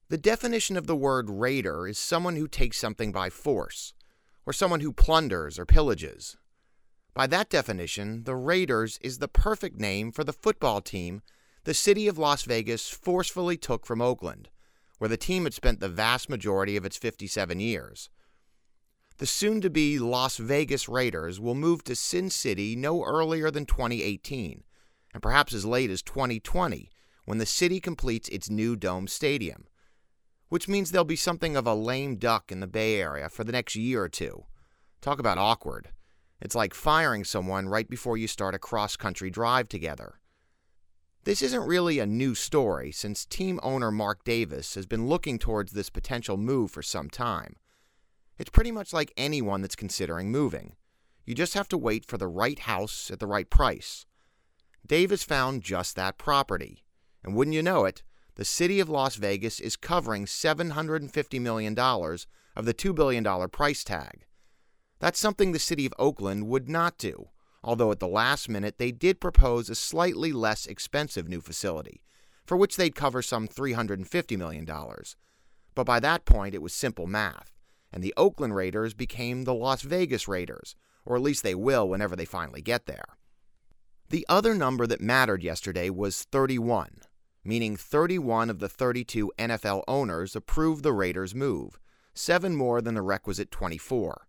The definition of the word raider is someone who takes something by force, or someone who plunders or pillages. By that definition, the Raiders is the perfect name for the football team the city of Las Vegas forcefully took from Oakland, where the team had spent the vast majority of its 57 years. The soon-to-be Las Vegas Raiders will move to Sin City no earlier than 2018, and perhaps as late as 2020, when the city completes its new dome stadium, which means there'll be something of a lame duck in the Bay Area for the next year or two. Talk about awkward. It's like firing someone right before you start a cross-country drive together. This isn't really a new story, since team owner Mark Davis has been looking towards this potential move for some time. It's pretty much like anyone that's considering moving. You just have to wait for the right house at the right price. Davis found just that property, and wouldn't you know it, the city of Las Vegas is covering $750 million of the $2 billion price tag. That's something the city of Oakland would not do, although at the last minute they did propose a slightly less expensive new facility, for which they'd cover some $350 million. But by that point it was simple math, and the Oakland Raiders became the Las Vegas Raiders, or at least they will whenever they finally get there. The other number that mattered yesterday was 31, meaning 31 of the 32 NFL owners approved the Raiders' move, 7 more than the requisite 24.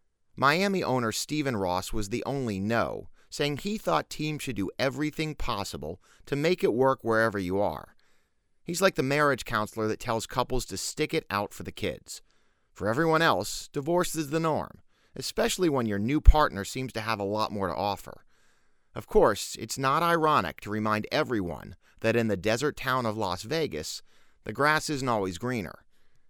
Miami owner Stephen Ross was the only no, saying he thought teams should do everything possible to make it work wherever you are. He's like the marriage counselor that tells couples to stick it out for the kids. For everyone else, divorce is the norm, especially when your new partner seems to have a lot more to offer. Of course, it's not ironic to remind everyone that in the desert town of Las Vegas, the grass isn't always greener.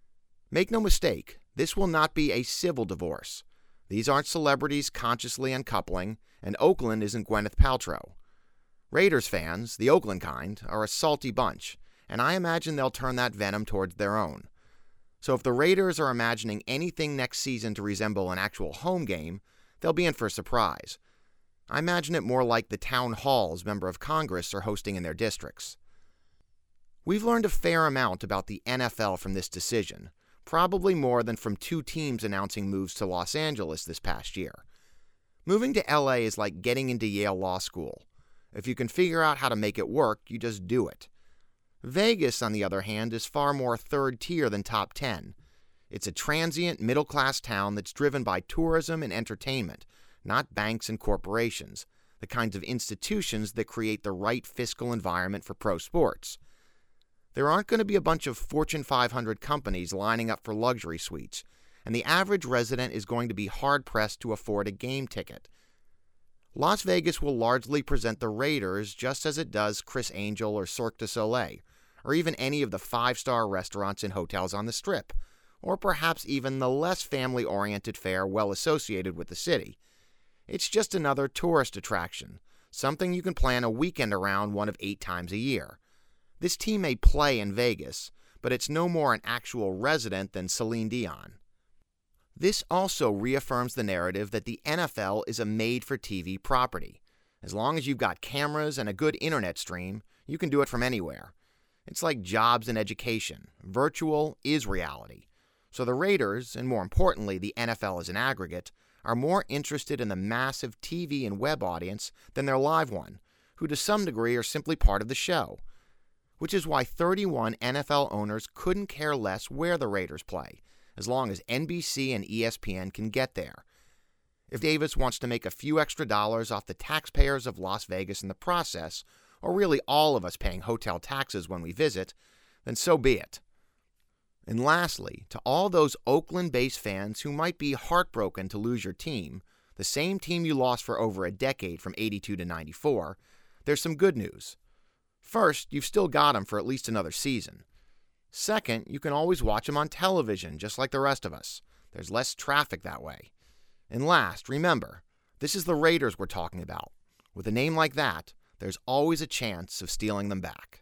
Make no mistake, this will not be a civil divorce. These aren't celebrities consciously uncoupling, and Oakland isn't Gwyneth Paltrow. Raiders fans, the Oakland kind, are a salty bunch, and I imagine they'll turn that venom towards their own. So if the Raiders are imagining anything next season to resemble an actual home game, they'll be in for a surprise. I imagine it more like the town halls members of Congress are hosting in their districts. We've learned a fair amount about the NFL from this decision, probably more than from 2 teams announcing moves to Los Angeles this past year. Moving to LA is like getting into Yale Law School. If you can figure out how to make it work, you just do it. Vegas, on the other hand, is far more third tier than top 10. It's a transient, middle-class town that's driven by tourism and entertainment, not banks and corporations, the kinds of institutions that create the right fiscal environment for pro sports. There aren't going to be a bunch of Fortune 500 companies lining up for luxury suites, and the average resident is going to be hard-pressed to afford a game ticket. Las Vegas will largely present the Raiders just as it does Criss Angel or Cirque du Soleil, or even any of the 5-star restaurants and hotels on the Strip, or perhaps even the less family-oriented fare well associated with the city. It's just another tourist attraction, something you can plan a weekend around one of 8 times a year. This team may play in Vegas, but it's no more an actual resident than Celine Dion. This also reaffirms the narrative that the NFL is a made-for-TV property. As long as you've got cameras and a good internet stream, you can do it from anywhere. It's like jobs and education. Virtual is reality. So the Raiders, and more importantly the NFL as an aggregate, are more interested in the massive TV and web audience than their live one, who to some degree are simply part of the show. Which is why 31 NFL owners couldn't care less where the Raiders play, as long as NBC and ESPN can get there. If Davis wants to make a few extra dollars off the taxpayers of Las Vegas in the process, or really all of us paying hotel taxes when we visit, then so be it. And lastly, to all those Oakland-based fans who might be heartbroken to lose your team, the same team you lost for over a decade from 82 to 94, there's some good news. First, you've still got them for at least another season. Second, you can always watch them on television, just like the rest of us. There's less traffic that way. And last, remember, this is the Raiders we're talking about. With a name like that, there's always a chance of stealing them back.